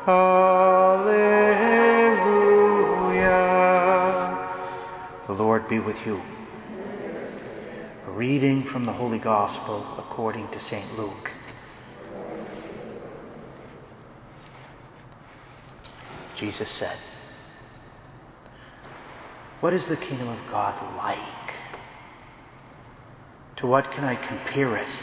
Alleluia. The Lord be with you. A reading from the Holy Gospel according to St. Luke. Jesus said, "What is the kingdom of God like? To what can I compare it?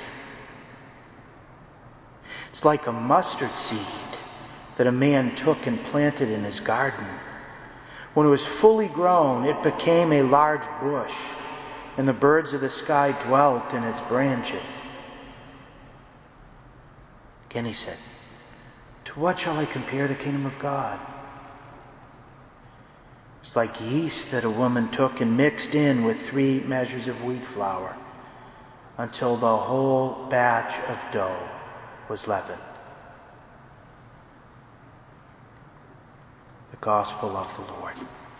It's like a mustard seed that a man took and planted in his garden. When it was fully grown, it became a large bush, and the birds of the sky dwelt in its branches." Again he said, "To what shall I compare the kingdom of God? It's like yeast that a woman took and mixed in with 3 measures of wheat flour until the whole batch of dough was leavened." The Gospel of the Lord.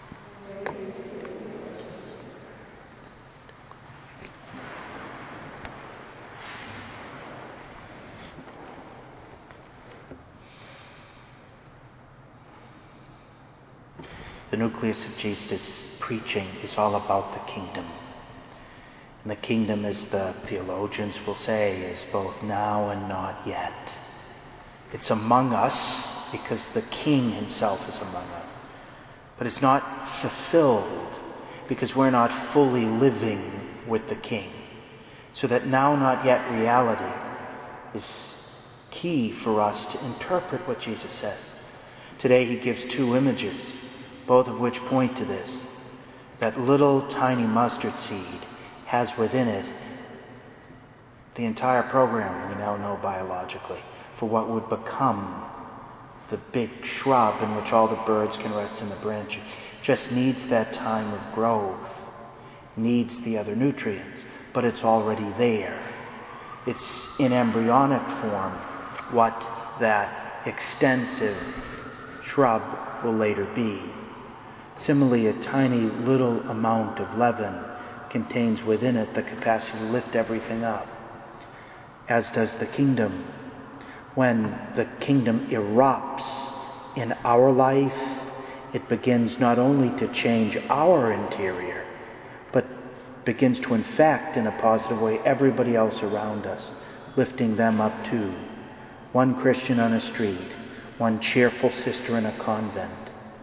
The nucleus of Jesus' preaching is all about the kingdom. And the kingdom, as the theologians will say, is both now and not yet. It's among us because the King himself is among us. But it's not fulfilled because we're not fully living with the King. So that now not yet reality is key for us to interpret what Jesus says. Today he gives 2 images, both of which point to this. That little tiny mustard seed has within it the entire program we now know biologically for what would become the big shrub in which all the birds can rest in the branches. Just needs that time of growth, needs the other nutrients, but it's already there. It's in embryonic form what that extensive shrub will later be. Similarly, a tiny little amount of leaven contains within it the capacity to lift everything up, as does the kingdom. When the kingdom erupts in our life, it begins not only to change our interior, but begins to infect in a positive way everybody else around us, lifting them up too. One Christian on a street, one cheerful sister in a convent,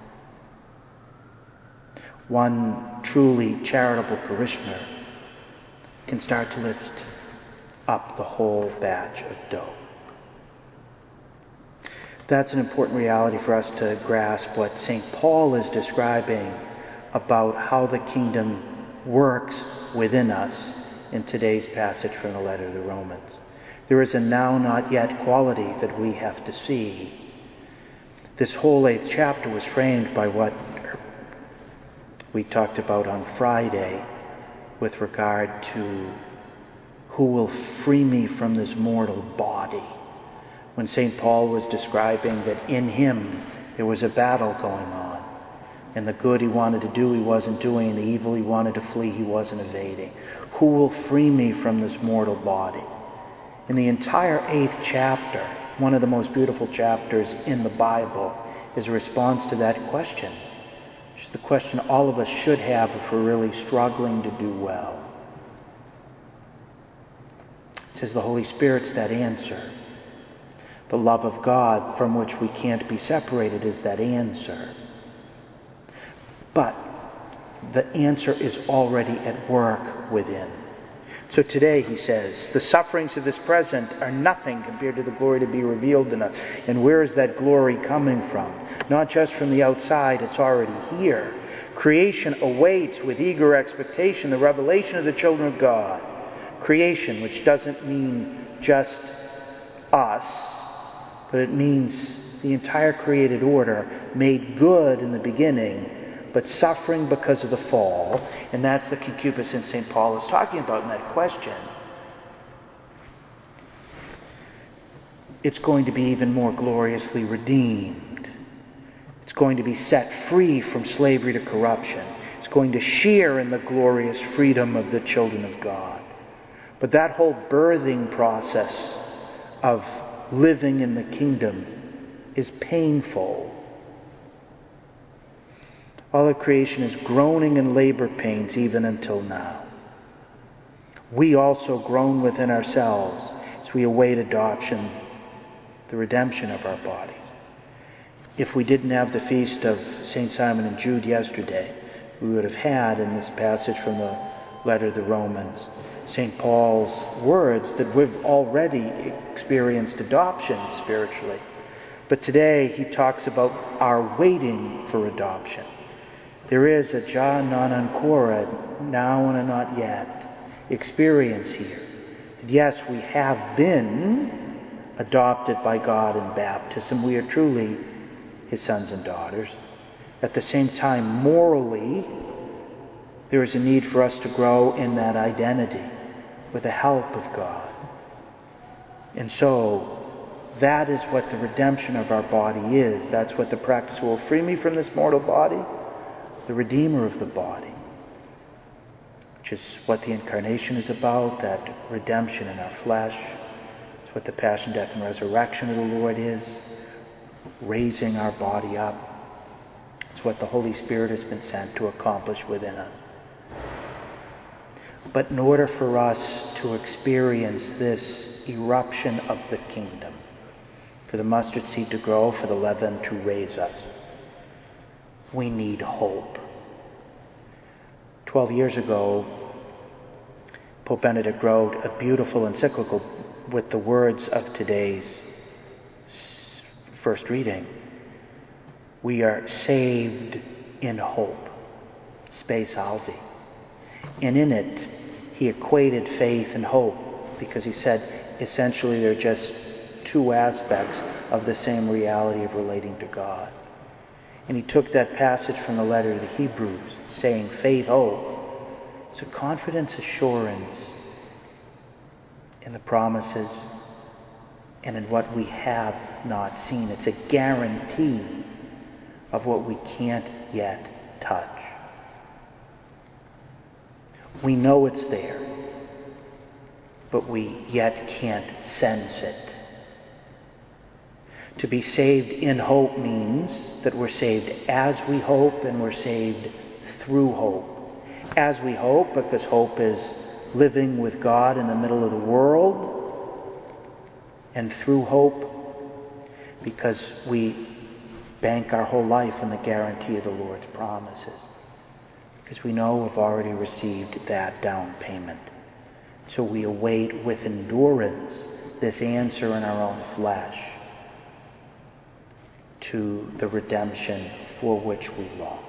one truly charitable parishioner can start to lift up the whole batch of dough. That's an important reality for us to grasp what St. Paul is describing about how the kingdom works within us in today's passage from the letter to the Romans. There is a now not yet quality that we have to see. This whole 8th chapter was framed by what we talked about on Friday with regard to who will free me from this mortal body. When St. Paul was describing that in him there was a battle going on, and the good he wanted to do he wasn't doing, and the evil he wanted to flee he wasn't evading. Who will free me from this mortal body? In the entire 8th chapter, one of the most beautiful chapters in the Bible, is a response to that question. It's the question all of us should have if we're really struggling to do well. It says the Holy Spirit's that answer. The love of God from which we can't be separated is that answer. But the answer is already at work within. So today, he says, the sufferings of this present are nothing compared to the glory to be revealed in us. And where is that glory coming from? Not just from the outside, it's already here. Creation awaits with eager expectation the revelation of the children of God. Creation, which doesn't mean just us, but it means the entire created order, made good in the beginning, but suffering because of the fall. And that's the concupiscence St. Paul is talking about in that question. It's going to be even more gloriously redeemed. It's going to be set free from slavery to corruption. It's going to share in the glorious freedom of the children of God. But that whole birthing process of living in the kingdom is painful. All of creation is groaning in labor pains even until now. We also groan within ourselves as we await adoption, the redemption of our bodies. If we didn't have the feast of St. Simon and Jude yesterday, we would have had in this passage from the letter to the Romans, St. Paul's words that we've already experienced adoption spiritually. But today he talks about our waiting for adoption. There is a ja non ancora, now and a not yet, experience here. Yes, we have been adopted by God in baptism. We are truly his sons and daughters. At the same time, morally, there is a need for us to grow in that identity with the help of God. And so, that is what the redemption of our body is. That's what the practice will free me from this mortal body, the Redeemer of the body, which is what the Incarnation is about, that redemption in our flesh. It's what the Passion, Death, and Resurrection of the Lord is, raising our body up. It's what the Holy Spirit has been sent to accomplish within us. But in order for us to experience this eruption of the kingdom, for the mustard seed to grow, for the leaven to raise us, we need hope. 12 years ago, Pope Benedict wrote a beautiful encyclical with the words of today's first reading. We are saved in hope, spe salvi. And in it, he equated faith and hope, because he said essentially they're just two aspects of the same reality of relating to God. And he took that passage from the letter to the Hebrews, saying faith, hope. It's a confidence, assurance in the promises and in what we have not seen. It's a guarantee of what we can't yet touch. We know it's there, but we yet can't sense it. To be saved in hope means that we're saved as we hope, and we're saved through hope. As we hope, because hope is living with God in the middle of the world, and through hope, because we bank our whole life on the guarantee of the Lord's promises. Because we know we've already received that down payment. So we await with endurance this answer in our own flesh to the redemption for which we long.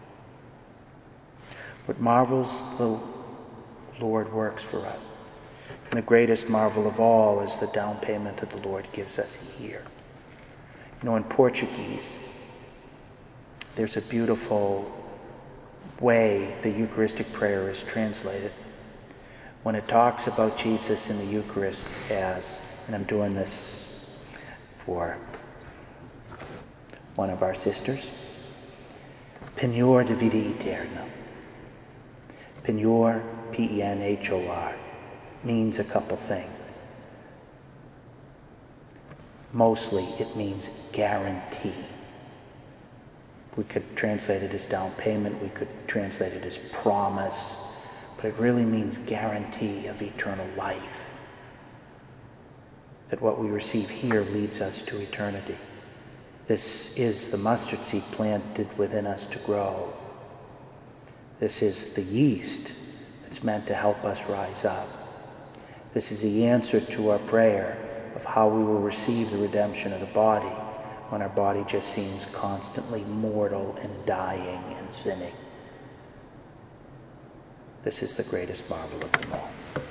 What marvels the Lord works for us. And the greatest marvel of all is the down payment that the Lord gives us here. You know, in Portuguese, there's a beautiful way the Eucharistic prayer is translated. When it talks about Jesus in the Eucharist as, and I'm doing this for one of our sisters, Penhor de vida eterna. Penhor, P-E-N-H-O-R, means a couple things. Mostly it means guarantee. We could translate it as down payment, we could translate it as promise, but it really means guarantee of eternal life. That what we receive here leads us to eternity. This is the mustard seed planted within us to grow. This is the yeast that's meant to help us rise up. This is the answer to our prayer of how we will receive the redemption of the body when our body just seems constantly mortal and dying and sinning. This is the greatest marvel of them all.